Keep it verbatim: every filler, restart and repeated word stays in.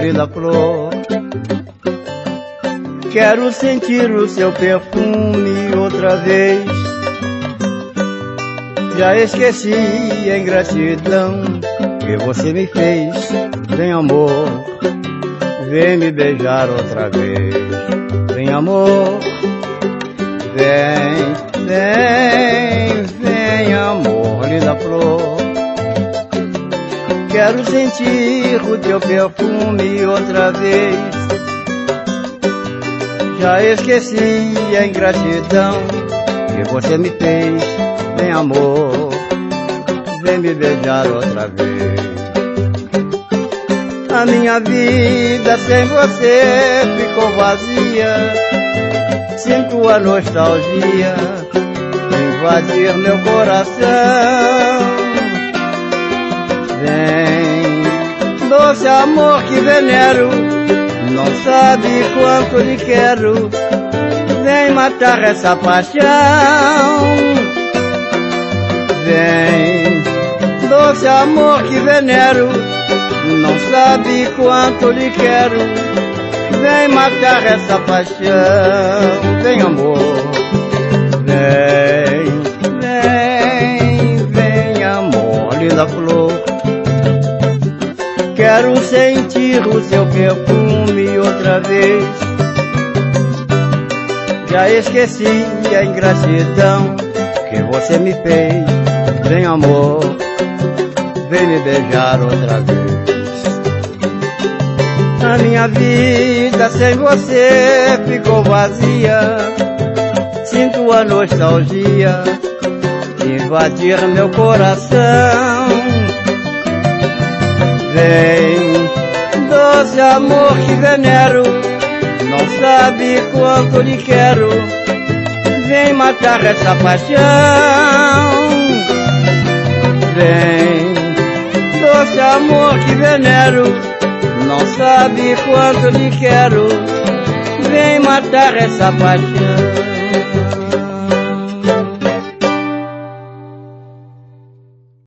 linda flor. Quero sentir o seu perfume outra vez. Já esqueci a ingratidão que você me fez. Vem, amor, vem me beijar outra vez. Vem, amor, vem, vem, vem, amor, linda flor. Quero sentir o teu perfume outra vez. Já esqueci a ingratidão que você me fez. Vem, amor, vem me beijar outra vez. A minha vida sem você ficou vazia. Sinto a nostalgia invadir meu coração. Vem, doce amor que venero, não sabe quanto lhe quero. Vem matar essa paixão. Vem, doce amor que venero, não sabe quanto lhe quero. Vem matar essa paixão. Vem, amor, vem, vem, vem, amor, linda flor. Quero sentir o seu perfume outra vez. Já esqueci a ingratidão que você me fez. Vem, amor, vem me beijar outra vez. A minha vida sem você ficou vazia. Sinto a nostalgia invadir meu coração. Vem, doce amor que venero, não sabe quanto lhe quero. Vem matar essa paixão. Vem, doce amor que venero, não sabe quanto lhe quero. Vem matar essa paixão.